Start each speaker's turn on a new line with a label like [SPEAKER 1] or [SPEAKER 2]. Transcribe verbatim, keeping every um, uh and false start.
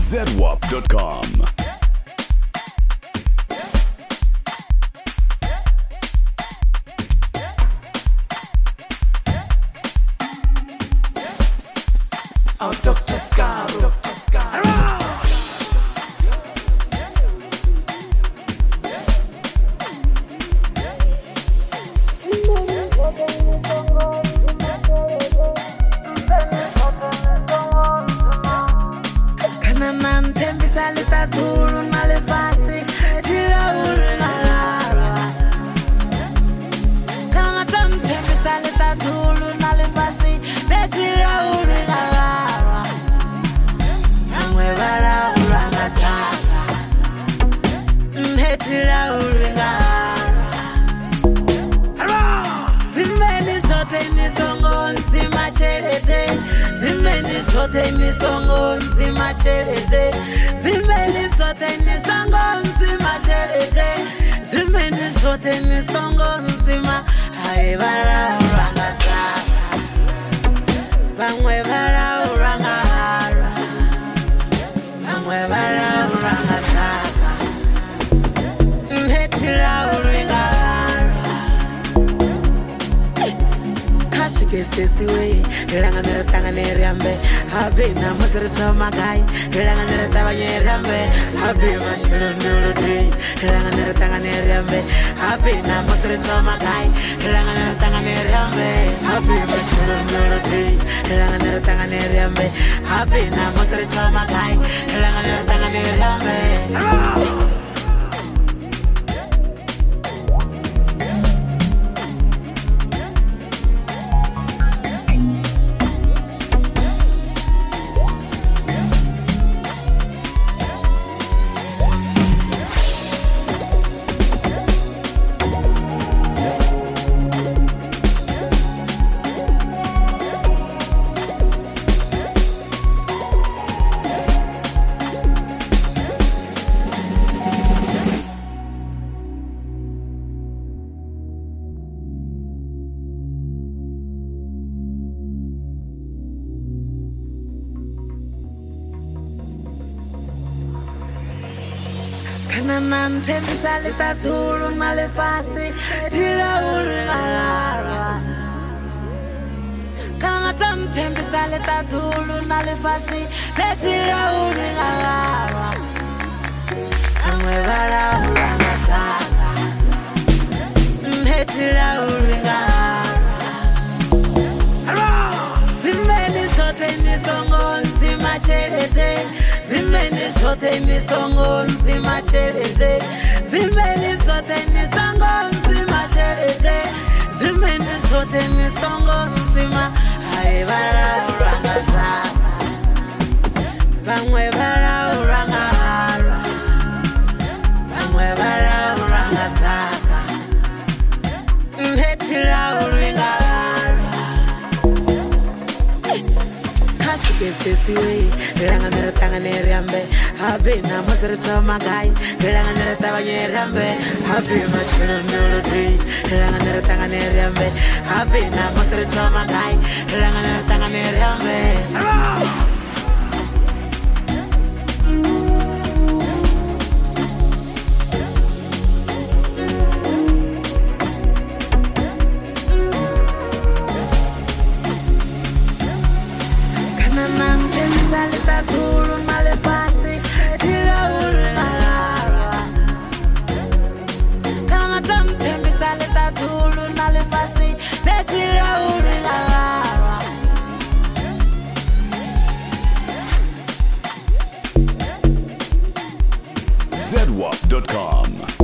[SPEAKER 1] zedwap dot com.
[SPEAKER 2] Oh, Doctor Scar, Doctor Scar.
[SPEAKER 3] Kananan tembi salita dulu nalefasi tira ulala. Kananan tembi salita dulu nalefasi tira ulala. Amwe bara ulanga saka, tira ulala. Zimeni sote ni songo nzima chelete. Zimeni sote ni songo nzima chelete. Zimeni sote ni songo nzima chelete. Zimeni sote ni songo nzima. Hai bara uranga saka, bangwe bara uranga hara, bangwe bara uranga saka, netira uringa hara. Kashike sesi we, ilanga nere tanga nere ambe. Habe na masere toma gai, ilanga nere taba nere ambe. Habe machelo nulu dei, ilanga nere tanga nere ambe. Habe na masere toma gai, ilanga nere tanga nere ambe. Habe machelo nulu dei, ilanga nere tanga nere ambe. Habe na masere toma gai, ilanga nere tanga nere ambe. Kananan tembi salita dulu nalefasi tira ulala. Kananan tembi salita dulu nalefasi tira ulala. Amwe bara ulanga saka, netira ulala. Zimeni sote ni songo nzima chelete. Zimeni sote ni songo nzima chelete. Zimeni sote ni songo nzima chelete. Zimeni sote ni songo nzima. Hai bara uranga saka, bangwe bara uranga hara, bangwe bara uranga saka, netira uringa hara. Kashike sesi we, ilanga nere tanga nere ambe. Habe na masere toma gai, ilanga nere taba nere ambe. Habe machelo nulu dei, ilanga nere tanga nere ambe. Habe na masere toma gai, ilanga nere tanga nere ambe. Kananan tembi salita dulu nalefasi tira ulala. Kananan tembi salita dulu nalefasi tira ulala.
[SPEAKER 1] zedwap dot com.